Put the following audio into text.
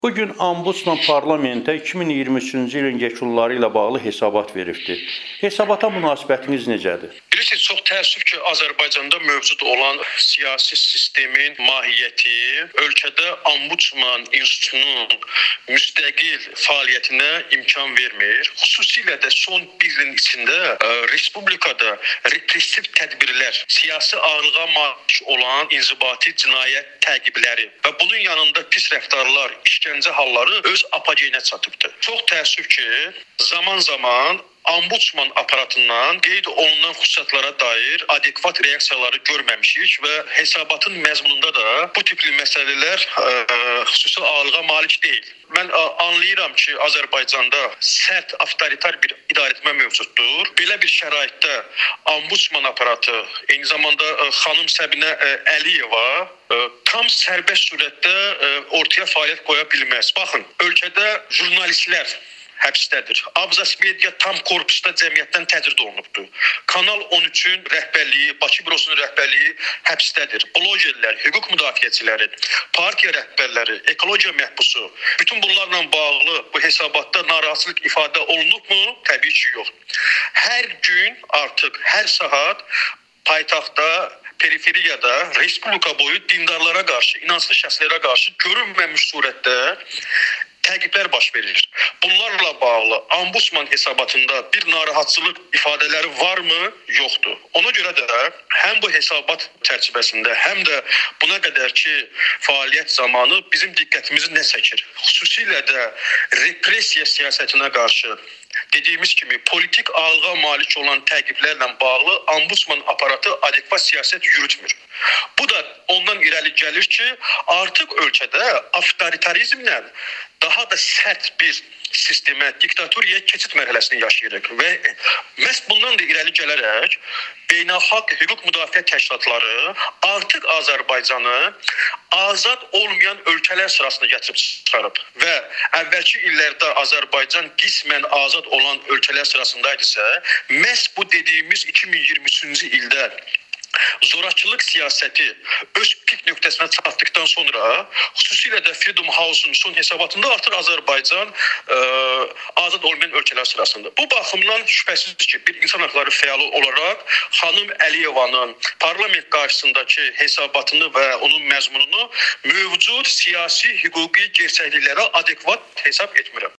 Bugün Ombudsman parlamentə 2023-cü ilin yekunları ilə bağlı hesabat veribdir. Hesabata münasibətiniz necədir? Bilirsiniz, çox təəssüf ki, Azərbaycanda mövcud olan siyasi sistemin mahiyyəti ölkədə Ombudsman institutunun müstəqil fəaliyyətinə imkan vermir. Xüsusilə də son bir ilin içində respublikada repressiv tədbirlər, siyasi ağırlığa malik olan inzibati cinayət təqibləri və bunun yanında pis rəftarlar, işgəncə halları öz apogeynə çatıbdır. Çox təəssüf ki, zaman-zaman Ombudsman aparatından qeyd olunan xüsusiyyətlərə dair adekvat reaksiyaları görməmişik və hesabatın məzmununda da bu tipli məsələlər xüsusi ağırlığa malik deyil. Mən anlayıram ki, Azərbaycanda sərt, avtoritar bir idarəetmə mövcuddur. Belə bir şəraitdə Ombudsman aparatı, eyni zamanda xanım Səbinə Əliyeva tam sərbəst surətdə ortaya fəaliyyət qoya bilməz. Baxın, ölkədə jurnalistlər həbsdədir. Abzas Media tam korpusda cəmiyyətdən təcrid olunubdur. Kanal 13-ün rəhbərliyi, Bakı bürosunun rəhbərliyi həbsdədir. Blogerlər, hüquq müdafiəçiləri, partiya rəhbərləri, ekologiya məhbusu, bütün bunlarla bağlı bu hesabatda narahatçılıq ifadə olunubmu? Təbii ki, yox. Hər gün artıq, hər saat paytaxtda, periferiyada, respublika boyu dindarlara qarşı, inanclı şəxslərə qarşı görünməmiş surətdə təqiblər baş verir. Bunlarla bağlı Ombudsman hesabatında bir narahatçılıq ifadələri varmı? Yoxdur. Ona görə də həm bu hesabat çərçivəsində, həm də buna qədərki fəaliyyət zamanı bizim diqqətimizi nə çəkir? Xüsusilə də repressiya siyasətinə qarşı dediyimiz kimi politik ağırlığa malik olan təqiblərlə bağlı Ombudsman aparatı adekvat siyasət yürütmür. Bu da ondan irəli gəlir ki, artıq ölkədə avtoritarizmlə daha da sərt bir sistemə, diktatoriyaya keçid mərhələsini yaşayırıq və məhz bundan da irəli gələrək beynəlxalq hüquq müdafiə təşkilatları artıq Azərbaycanı azad olmayan ölkələr sırasına gətirib çıxarıb və əvvəlki illərdə Azərbaycan qismən azad olan ölkələr sırasındaydısa, məhz bu dediyimiz 2023-cü ildə zorakılıq siyasəti öz pik nöqtəsinə çatdıqdan sonra, xüsusilə də Freedom House-un son hesabatında artıq Azərbaycan azad olmayan ölkələr sırasında. Bu baxımdan şübhəsiz ki, bir insan haqları fəalı olaraq xanım Əliyevanın parlament qarşısındakı hesabatını və onun məzmununu mövcud siyasi hüquqi gerçəkliklərə adekvat hesab etmirəm.